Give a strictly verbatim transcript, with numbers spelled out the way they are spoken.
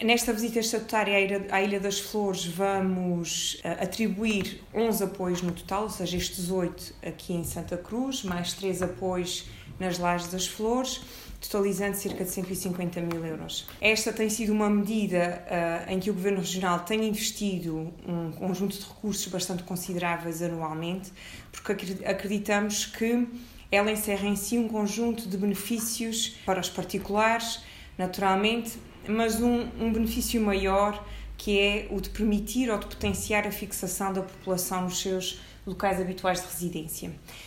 Nesta visita estatutária à Ilha, à Ilha das Flores vamos uh, atribuir onze apoios no total, ou seja, estes oito aqui em Santa Cruz, mais três apoios nas Lajes das Flores, totalizando cerca de cento e cinquenta mil euros. Esta tem sido uma medida uh, em que o Governo Regional tem investido um conjunto de recursos bastante consideráveis anualmente, porque acreditamos que ela encerra em si um conjunto de benefícios para os particulares, naturalmente, mas um, um benefício maior, que é o de permitir ou de potenciar a fixação da população nos seus locais habituais de residência.